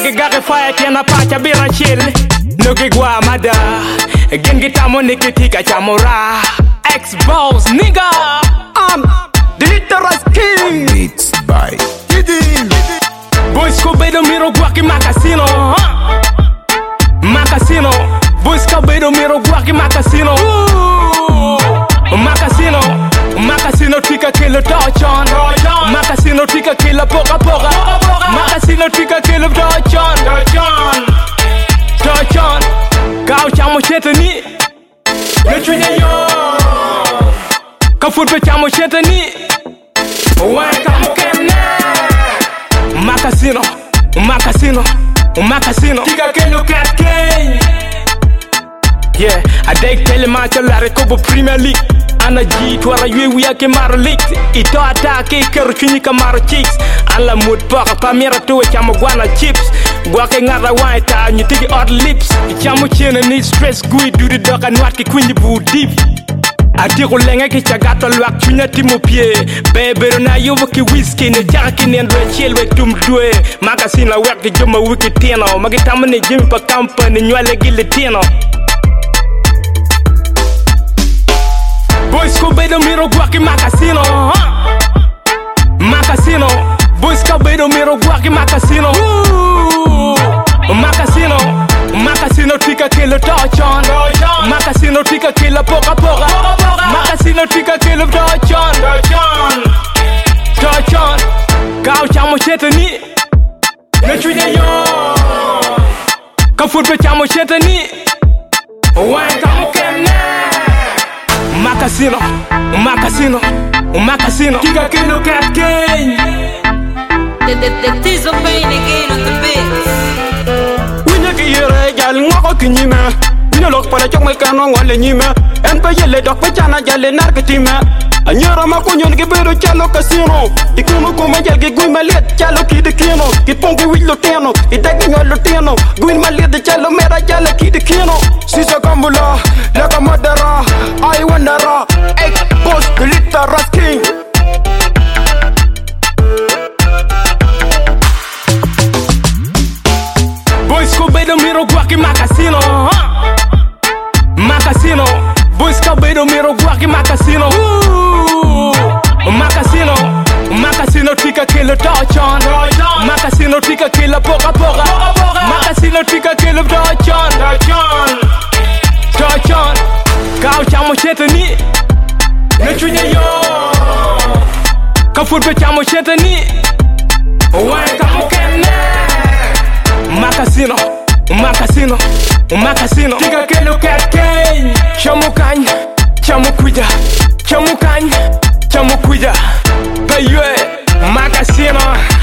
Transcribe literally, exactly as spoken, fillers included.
Nigga gake fire tiana pacha bira chill. Nugi gwa mada gengi tamo nikitika chamora. X-Boss nigga I'm the Litera's King. Beats by Kidim. Boys ko bedo miro guaki makasino huh? Makasino. Boys ko bedo miro guaki makasino. Makasino. Makasino tika kilo touchon. Makasino tika kilo poka poka. Makasino tika kilo touchon. Touchon. Kau chamo chetani. Lechunya yo. Kafut chamo chetani. Why kamo kemne. Makasino. Makasino. Makasino. Tika kilo cat king. Yeah, I take telematch la recobo Premier League. Ana G twara yue we ake mara leaks. Ito atake kero chuni kamara chicks. Ala mood paka pamira tuwe chamo guana chips. Gwake ngara waita nyitigi odd lips. Chamo chene need stress gui do the dog and watki kwinyi boo deep. Atiko lenga ki chagato luak chunya timo pie. Bebero na yuwa ki whiskey ne jaka ki nendwe chilwe tumdwe. Makasina wak ki juma wiki tino. Magitamane jimmy pa company nywale gile tino. Boys ko bedo miro guaki makasino huh? Makasino. Boys ko bedo miro guaki makasino. Makasino. Makasino tika kilo touchon. Makasino tika kilo poka poka. Makasino tika kilo touchon. Touchon. Kau chamo chetani. Lechunya yo. Kafut pe chamo chetani. Why kamo kemne. Makasino, Makasino, Makasino. Tika kilo cat king. The, the, the Tizo Pain again on the beats. Winya ki yere jal ngoko kinyime. Winya lok pala chok mekano ngole nyime. En pa yele dok pa chana jale narketime. Anyara makonyon ki bedo chalo casino. Ikuno kuma jal ki gui malet chalo ki de kino. Ki pongi wich lo teno, ki dagi nyol lo teno. Gui malet de chalo mera jala ki de kino. Sisa kambula, leka madara. I wondera, X-Boss, the Litera's King. Boys ko bedo miro guaki makasino huh? Makasino. Boys ko bedo miro guaki makasino. Makasino. Makasino tika kilo touchon. Makasino tika kilo poka poka. Makasino tika kilo touchon. Touchon. Kau chamo chetani. Lechunya yo. Kafut pe chamo chetani. Why kamo kemne. Makasino. Makasino. Makasino. Tika kilo cat king. Chamo kany. Chamo kuida. Chamo kany. Chamo kuida. Payue. Makasino.